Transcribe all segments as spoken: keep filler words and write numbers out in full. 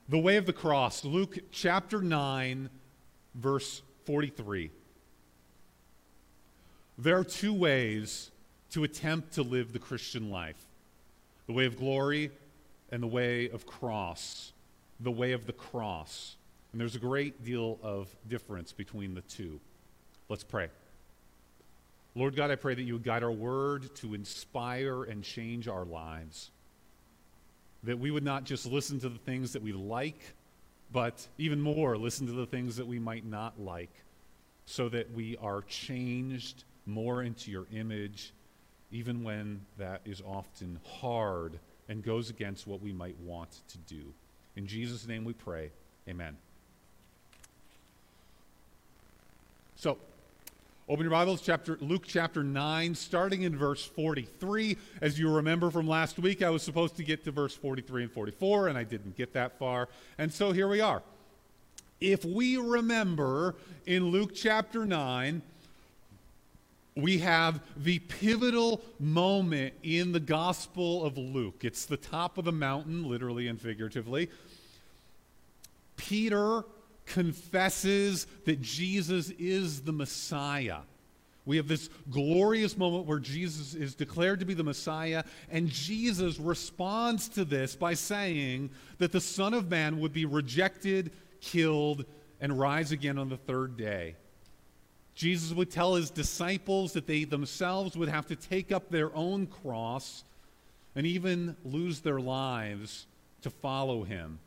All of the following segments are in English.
The way of the cross, Luke chapter nine, verse forty-three. There are two ways to attempt to live the Christian life: the way of glory and the way of cross. The way of the cross. And there's a great deal of difference between the two. Let's pray. Lord God, I pray that you would guide our word to inspire and change our lives. That we would not just listen to the things that we like, but even more, listen to the things that we might not like, so that we are changed more into your image, even when that is often hard and goes against what we might want to do. In Jesus' name we pray, amen. So, open your Bibles, chapter Luke chapter nine, starting in verse forty-three. As you remember from last week, I was supposed to get to verse forty-three and forty-four, and I didn't get that far. And so here we are. If we remember in Luke chapter nine, we have the pivotal moment in the Gospel of Luke. It's the top of the mountain, literally and figuratively. Peter confesses that Jesus is the Messiah. We have this glorious moment where Jesus is declared to be the Messiah, and Jesus responds to this by saying that the Son of Man would be rejected, killed, and rise again on the third day. Jesus would tell his disciples that they themselves would have to take up their own cross and even lose their lives to follow him.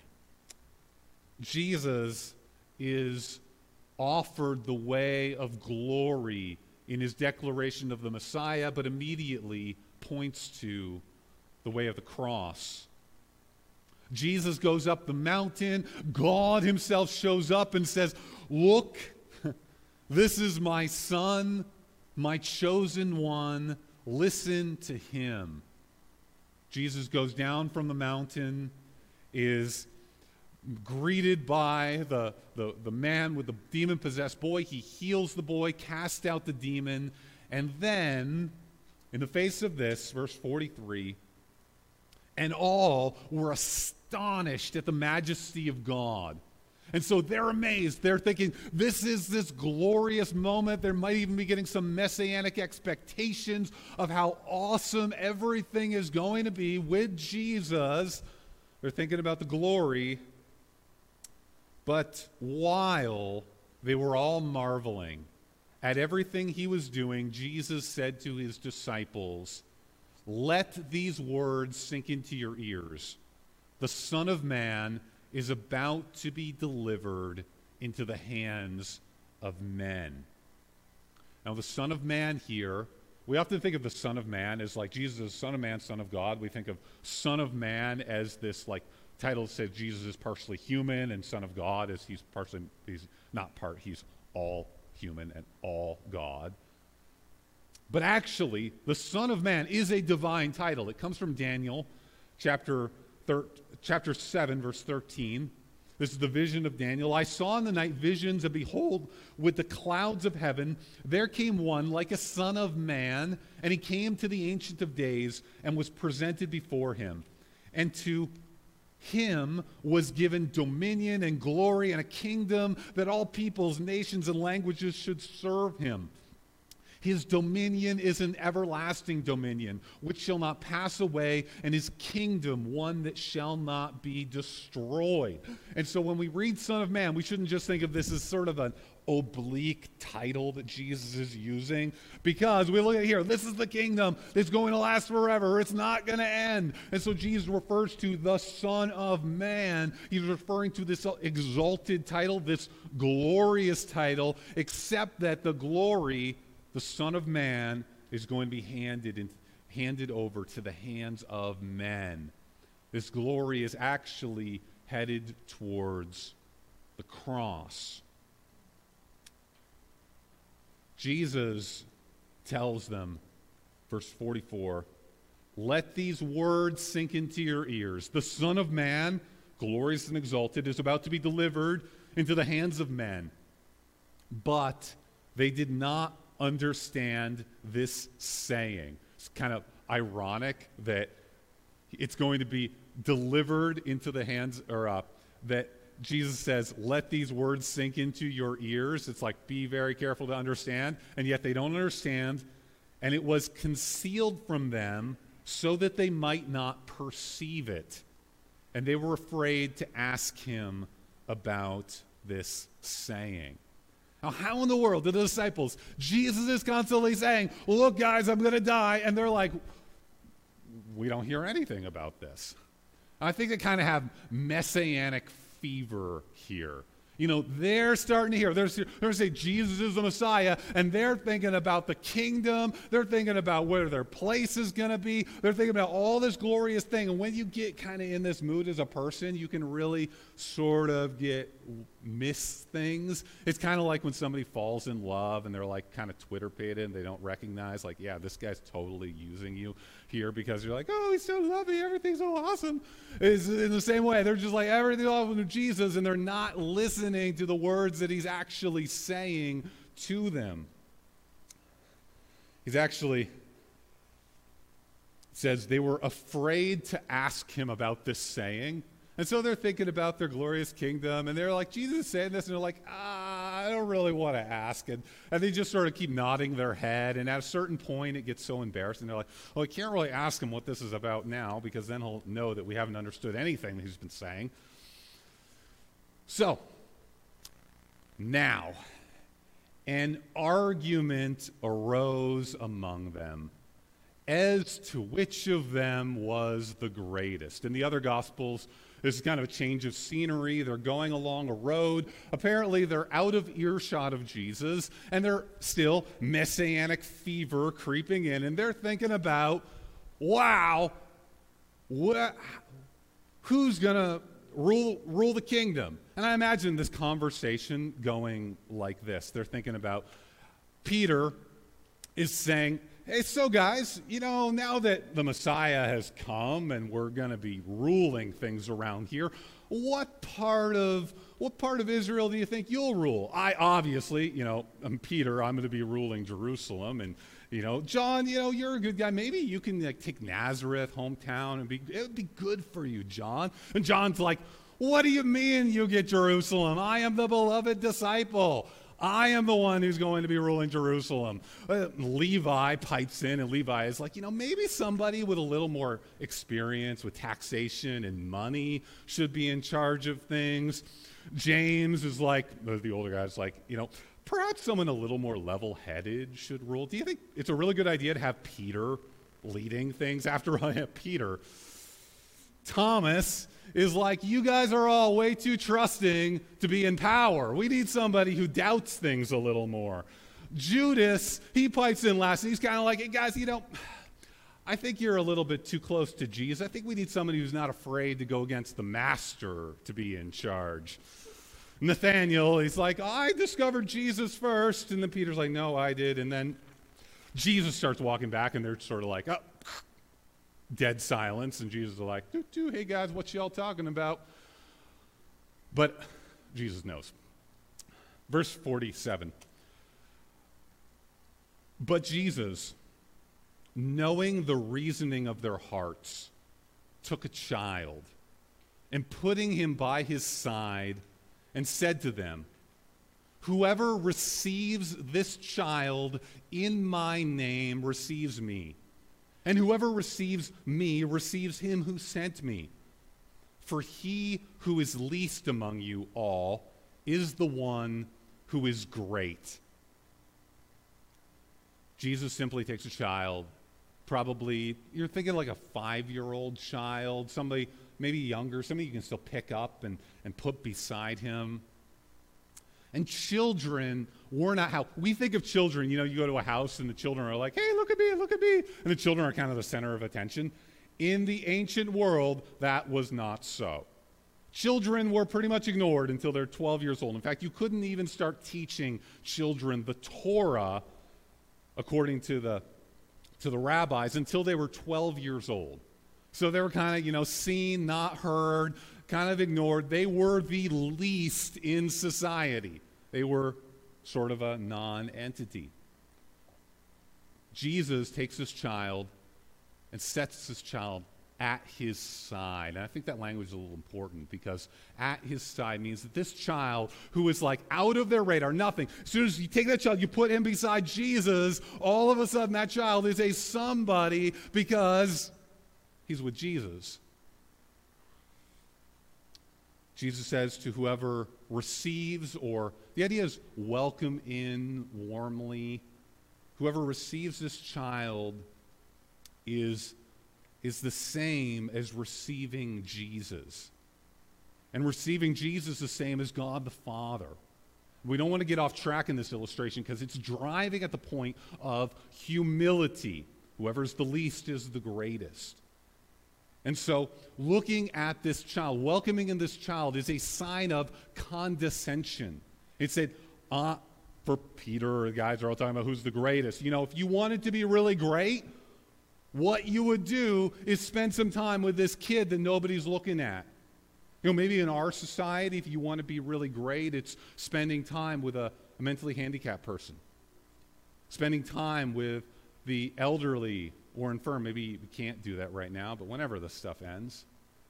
Jesus is offered the way of glory in his declaration of the Messiah, but immediately points to the way of the cross. Jesus goes up the mountain. God himself shows up and says, "Look, this is my son, my chosen one. Listen to him." Jesus goes down from the mountain, is greeted by the, the, the man with the demon-possessed boy. He heals the boy, casts out the demon, and then, in the face of this, verse forty-three, and all were astonished at the majesty of God. And so they're amazed. They're thinking, this is this glorious moment. They might even be getting some messianic expectations of how awesome everything is going to be with Jesus. They're thinking about the glory. But while they were all marveling at everything he was doing, Jesus said to his disciples, "Let these words sink into your ears. The Son of Man is about to be delivered into the hands of men." Now, the Son of Man here, we often think of the Son of Man as like Jesus is Son of Man, Son of God. We think of Son of Man as this like title says Jesus is partially human, and Son of God as he's partially, he's not part, he's all human and all God. But actually, the Son of Man is a divine title. It comes from Daniel chapter thir- chapter seven, verse thirteen. This is the vision of Daniel. "I saw in the night visions, and behold, with the clouds of heaven, there came one like a son of man, and he came to the Ancient of Days and was presented before him. And to him was given dominion and glory and a kingdom that all peoples, nations, and languages should serve him. His dominion is an everlasting dominion, which shall not pass away, and his kingdom one that shall not be destroyed." And so when we read Son of Man, we shouldn't just think of this as sort of an oblique title that Jesus is using, because we look at here, this is the kingdom that's going to last forever. It's not going to end. And so Jesus refers to the Son of Man. He's referring to this exalted title, this glorious title, except that the glory, the Son of Man, is going to be handed in, handed over to the hands of men. This glory is actually headed towards the cross. Jesus tells them, verse forty-four, "Let these words sink into your ears. The Son of Man, glorious and exalted, is about to be delivered into the hands of men." But they did not understand this saying. It's kind of ironic that it's going to be delivered into the hands, or uh, that Jesus says, let these words sink into your ears. It's like, be very careful to understand. And yet they don't understand. And it was concealed from them so that they might not perceive it. And they were afraid to ask him about this saying. Now, how in the world did the disciples, Jesus is constantly saying, well, look, guys, I'm going to die. And they're like, we don't hear anything about this. I think they kind of have messianic fever here. You know, they're starting to hear, they're, they're going to say Jesus is the Messiah, and they're thinking about the kingdom. They're thinking about where their place is going to be. They're thinking about all this glorious thing. And when you get kind of in this mood as a person, you can really sort of get miss things. It's kind of like when somebody falls in love and they're like kind of Twitter pated and they don't recognize, like, yeah, this guy's totally using you here because you're like, oh, he's so lovely, everything's so awesome. It's in the same way. They're just like, everything's awesome with Jesus, and they're not listening to the words that he's actually saying to them. He's actually says they were afraid to ask him about this saying. And so they're thinking about their glorious kingdom, and they're like, Jesus is saying this, and they're like, ah, I don't really want to ask. And, and they just sort of keep nodding their head, and at a certain point, it gets so embarrassing. They're like, well, I can't really ask him what this is about now, because then he'll know that we haven't understood anything that he's been saying. So, now, an argument arose among them as to which of them was the greatest. In the other Gospels, this is kind of a change of scenery. They're going along a road. Apparently, they're out of earshot of Jesus, and they're still messianic fever creeping in, and they're thinking about, wow, what, who's going to rule, rule the kingdom? And I imagine this conversation going like this. They're thinking about Peter is saying, hey, so guys, you know, now that the Messiah has come and we're going to be ruling things around here, what part of what part of Israel do you think you'll rule? I obviously, you know, I'm Peter, I'm going to be ruling Jerusalem. And, you know, John, you know, you're a good guy. Maybe you can like take Nazareth, hometown, and be, it would be good for you, John. And John's like, what do you mean you get Jerusalem? I am the beloved disciple. I am the one who's going to be ruling Jerusalem. Uh, Levi pipes in, and Levi is like, you know, maybe somebody with a little more experience with taxation and money should be in charge of things. James is like, the older guy's like, you know, perhaps someone a little more level-headed should rule. Do you think it's a really good idea to have Peter leading things? After all, Peter, Thomas is like, you guys are all way too trusting to be in power. We need somebody who doubts things a little more. Judas, he pipes in last, and he's kind of like, hey, guys, you know, I think you're a little bit too close to Jesus. I think we need somebody who's not afraid to go against the master to be in charge. Nathaniel, he's like, I discovered Jesus first. And then Peter's like, no, I did. And then Jesus starts walking back, and they're sort of like, oh, dead silence, and Jesus is like, doo, doo, hey guys, what y'all talking about? But Jesus knows. Verse forty-seven. But Jesus, knowing the reasoning of their hearts, took a child, and putting him by his side, and said to them, whoever receives this child in my name receives me. And whoever receives me receives him who sent me. For he who is least among you all is the one who is great. Jesus simply takes a child, probably, you're thinking like a five-year-old child, somebody maybe younger, somebody you can still pick up and, and put beside him. And children were not how we think of children. You know, you go to a house and the children are like, hey, look at me, look at me. And the children are kind of the center of attention. In the ancient world, that was not so. Children were pretty much ignored until they're twelve years old. In fact, you couldn't even start teaching children the Torah, according to the, to the rabbis, until they were twelve years old. So they were kind of, you know, seen, not heard, kind of ignored. They were the least in society. They were sort of a non-entity. Jesus takes this child and sets this child at his side. And I think that language is a little important because at his side means that this child who is like out of their radar, nothing. As soon as you take that child, you put him beside Jesus, all of a sudden that child is a somebody because he's with Jesus. Jesus says to whoever receives, or the idea is welcome in warmly, whoever receives this child is is the same as receiving Jesus. And receiving Jesus is the same as God the Father. We don't want to get off track in this illustration because it's driving at the point of humility. Whoever's the least is the greatest. And so looking at this child, welcoming in this child is a sign of condescension. It said, uh, for Peter, the guys are all talking about who's the greatest. You know, if you wanted to be really great, what you would do is spend some time with this kid that nobody's looking at. You know, maybe in our society, if you want to be really great, it's spending time with a, a mentally handicapped person. Spending time with the elderly or infirm. Maybe we can't do that right now, but whenever this stuff ends.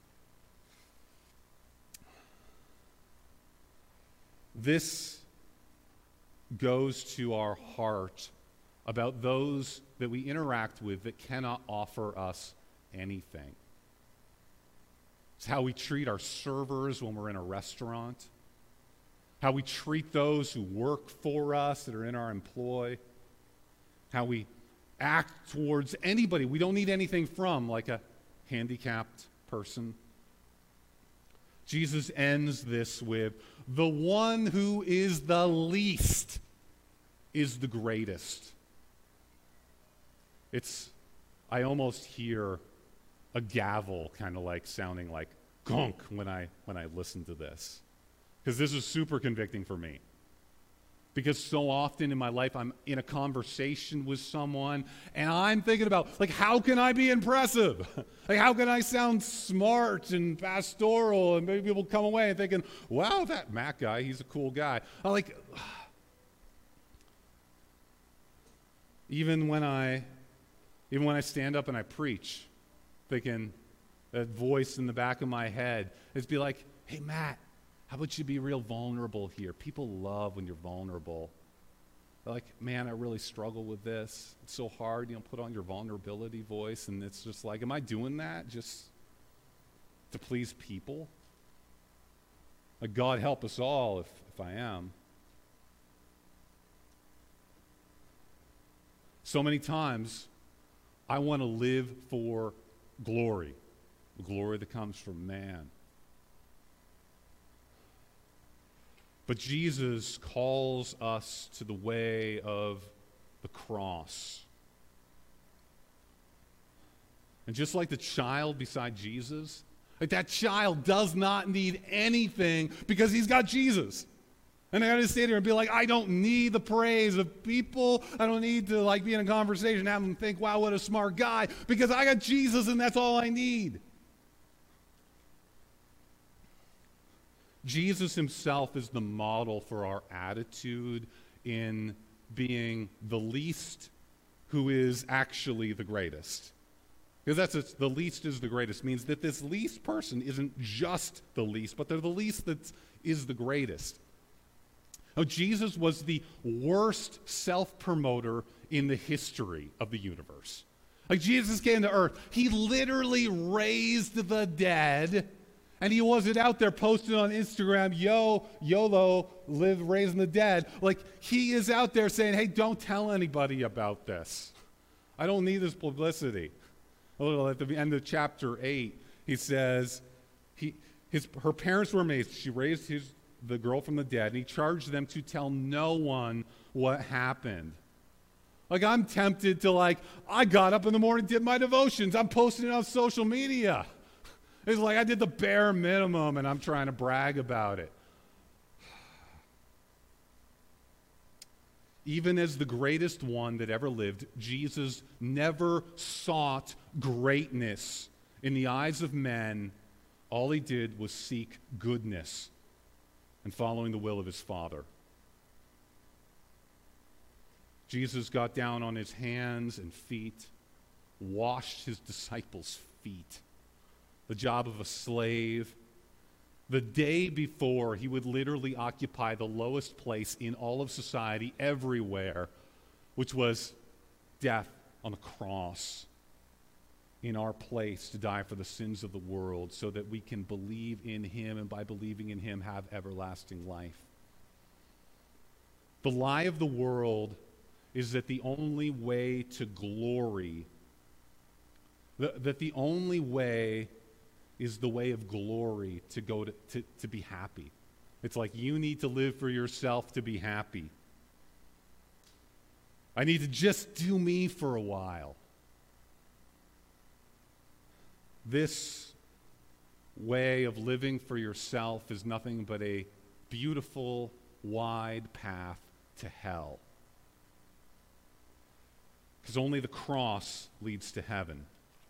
This goes to our heart about those that we interact with that cannot offer us anything. It's how we treat our servers when we're in a restaurant, how we treat those who work for us that are in our employ, how we act towards anybody we don't need anything from, like a handicapped person. Jesus ends this with, the one who is the least is the greatest. It's, I almost hear a gavel kind of like sounding like gunk when I when I listen to this. Because this is super convicting for me. Because so often in my life I'm in a conversation with someone and I'm thinking about, like, how can I be impressive? Like, how can I sound smart and pastoral? And maybe people come away and thinking, wow, that Matt guy, he's a cool guy. I'm like, even when I Even when I stand up and I preach, thinking, that voice in the back of my head is be like, hey, Matt, how about you be real vulnerable here? People love when you're vulnerable. They're like, man, I really struggle with this. It's so hard, you know, put on your vulnerability voice. And it's just like, am I doing that just to please people? Like, God help us all if, if I am. So many times, I want to live for glory, the glory that comes from man. But Jesus calls us to the way of the cross. And just like the child beside Jesus, like that child does not need anything because he's got Jesus. And I got to stand here and be like, I don't need the praise of people. I don't need to like be in a conversation and have them think, wow, what a smart guy, because I got Jesus and that's all I need. Jesus himself is the model for our attitude in being the least who is actually the greatest. Because that's it's, the least is the greatest means that this least person isn't just the least, but they're the least that is the greatest. Now, Jesus was the worst self-promoter in the history of the universe. Like, Jesus came to earth. He literally raised the dead, and he wasn't out there posting on Instagram, yo, YOLO, live raising the dead. Like, he is out there saying, hey, don't tell anybody about this. I don't need this publicity. A little at the end of chapter eight, he says, he, his, her parents were amazed. She raised his the girl from the dead, and he charged them to tell no one what happened. Like, I'm tempted to, like, I got up in the morning, did my devotions, I'm posting it on social media. It's like I did the bare minimum, and I'm trying to brag about it. Even as the greatest one that ever lived, Jesus never sought greatness in the eyes of men. All he did was seek goodness and following the will of his Father. Jesus got down on his hands and feet, washed his disciples' feet, the job of a slave. The day before, he would literally occupy the lowest place in all of society, everywhere, which was death on the cross in our place to die for the sins of the world so that we can believe in him, and by believing in him have everlasting life. The lie of the world is that the only way to glory, that, that the only way is the way of glory to go to, to, to be happy. It's like you need to live for yourself to be happy. I need to just do me for a while. This way of living for yourself is nothing but a beautiful, wide path to hell. Because only the cross leads to heaven.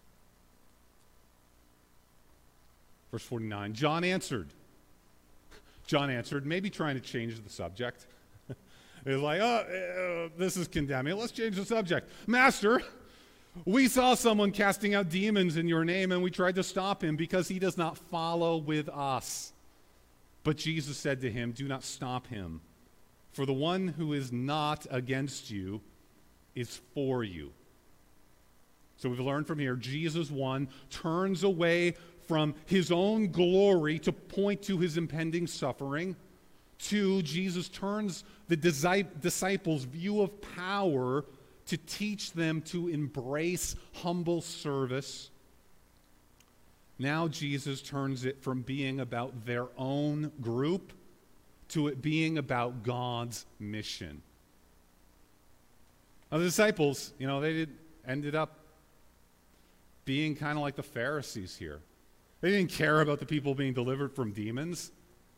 Verse forty-nine, John answered. John answered, maybe trying to change the subject. It's like, oh, uh, this is condemning. Let's change the subject. Master, we saw someone casting out demons in your name, and we tried to stop him because he does not follow with us. But Jesus said to him, do not stop him, for the one who is not against you is for you. So we've learned from here, Jesus, one, turns away from his own glory to point to his impending suffering. Two, Jesus turns the disciples' view of power to teach them to embrace humble service. Now Jesus turns it from being about their own group to it being about God's mission. Now the disciples, you know, they did, ended up being kind of like the Pharisees here. They didn't care about the people being delivered from demons.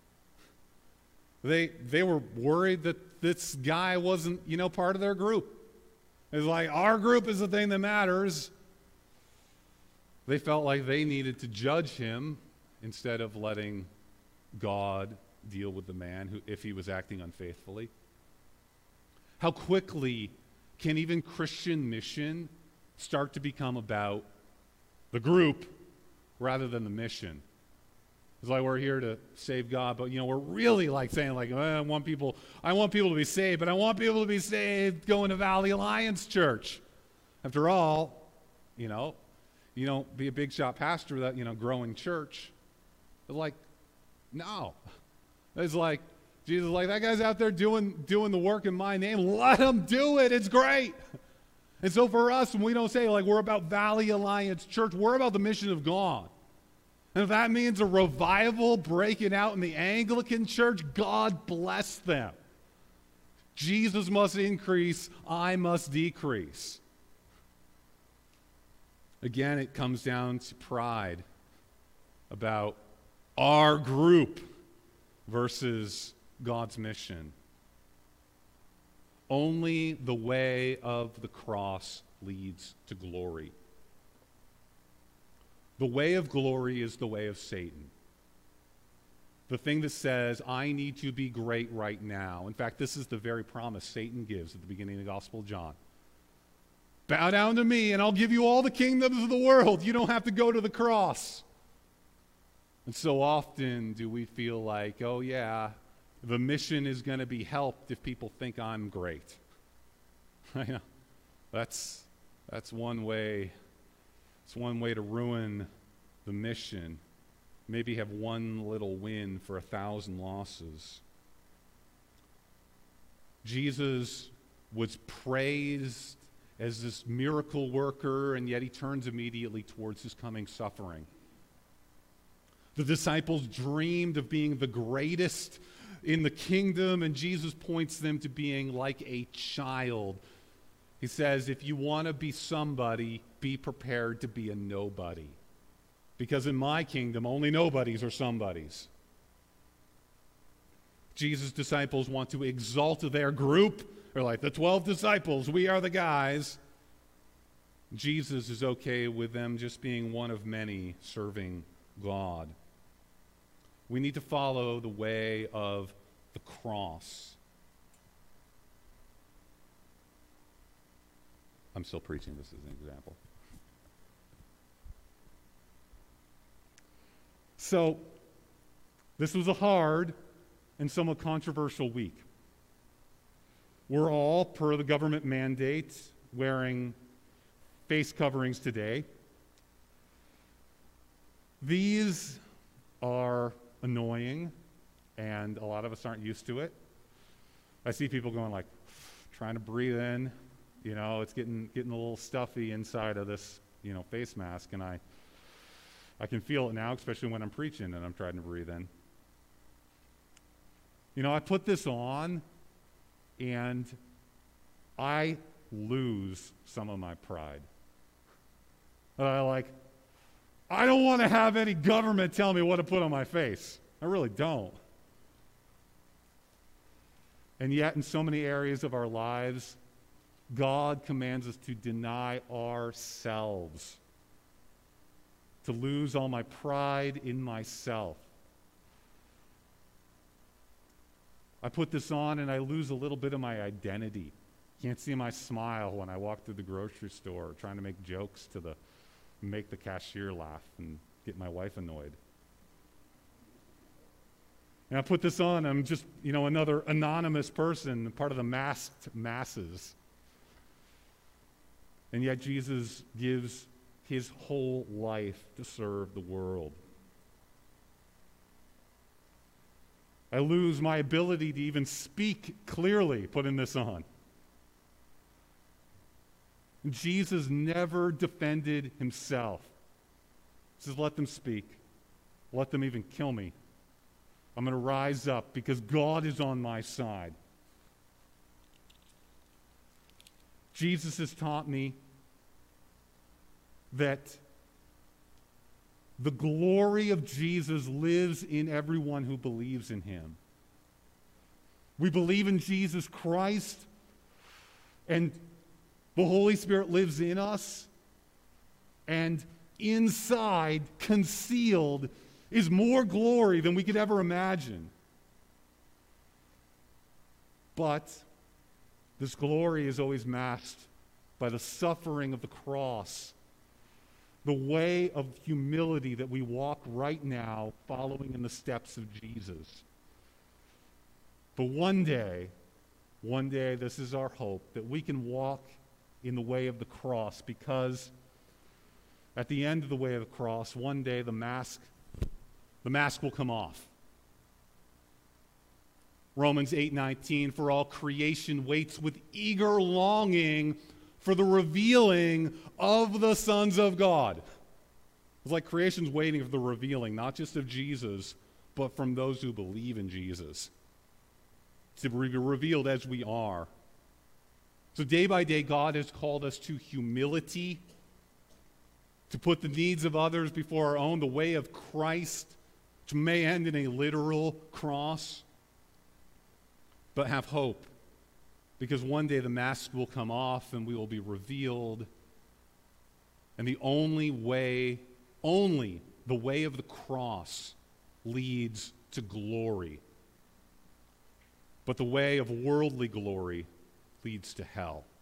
They, they were worried that this guy wasn't, you know, part of their group. It's like, our group is the thing that matters. They felt like they needed to judge him instead of letting God deal with the man who, if he was acting unfaithfully. How quickly can even Christian mission start to become about the group rather than the mission? It's like we're here to save God, but you know, we're really like saying like, oh, I want people, I want people to be saved, but I want people to be saved going to Valley Alliance Church. After all, you know, you don't be a big shot pastor without, you know, growing church. But like, no. It's like, Jesus is like, that guy's out there doing, doing the work in my name. Let him do it. It's great. And so for us, when we don't say like we're about Valley Alliance Church, we're about the mission of God. And if that means a revival breaking out in the Anglican Church, God bless them. Jesus must increase, I must decrease. Again, it comes down to pride about our group versus God's mission. Only the way of the cross leads to glory. The way of glory is the way of Satan. The thing that says, I need to be great right now. In fact, this is the very promise Satan gives at the beginning of the Gospel of John. Bow down to me and I'll give you all the kingdoms of the world. You don't have to go to the cross. And so often do we feel like, oh yeah, the mission is going to be helped if people think I'm great. I know. That's, that's one way. It's one way to ruin the mission. Maybe have one little win for a thousand losses. Jesus was praised as this miracle worker, and yet he turns immediately towards his coming suffering. The disciples dreamed of being the greatest in the kingdom, and Jesus points them to being like a child. He says, if you want to be somebody, be prepared to be a nobody. Because in my kingdom, only nobodies are somebodies. Jesus' disciples want to exalt their group. They're like, the twelve disciples, we are the guys. Jesus is okay with them just being one of many serving God. We need to follow the way of the cross. I'm still preaching this as an example. So, this was a hard and somewhat controversial week. We're all, per the government mandate, wearing face coverings today. These are annoying, and a lot of us aren't used to it. I see people going like, trying to breathe in, you know, it's getting getting a little stuffy inside of this, you know, face mask, and I I can feel it now, especially when I'm preaching and I'm trying to breathe in. You know, I put this on, and I lose some of my pride. I like, I don't want to have any government tell me what to put on my face. I really don't. And yet, in so many areas of our lives, God commands us to deny ourselves, to lose all my pride in myself. I put this on and I lose a little bit of my identity. Can't see my smile when I walk through the grocery store trying to make jokes to the, make the cashier laugh and get my wife annoyed. And I put this on, I'm just, you know, another anonymous person, part of the masked masses. And yet Jesus gives his whole life to serve the world. I lose my ability to even speak clearly putting this on. Jesus never defended himself. He says, let them speak. Let them even kill me. I'm going to rise up because God is on my side. Jesus has taught me that the glory of Jesus lives in everyone who believes in him. We believe in Jesus Christ, and the Holy Spirit lives in us, and inside, concealed, is more glory than we could ever imagine. But this glory is always masked by the suffering of the cross, the way of humility that we walk right now following in the steps of Jesus. But one day, one day, this is our hope, that we can walk in the way of the cross, because at the end of the way of the cross, one day the mask The mask will come off. Romans eight nineteen, for all creation waits with eager longing for the revealing of the sons of God. It's like creation's waiting for the revealing, not just of Jesus, but from those who believe in Jesus, to be revealed as we are. So day by day, God has called us to humility, to put the needs of others before our own, the way of Christ, which may end in a literal cross, but have hope, because one day the mask will come off and we will be revealed, and the only way, only the way of the cross leads to glory, but the way of worldly glory leads to hell.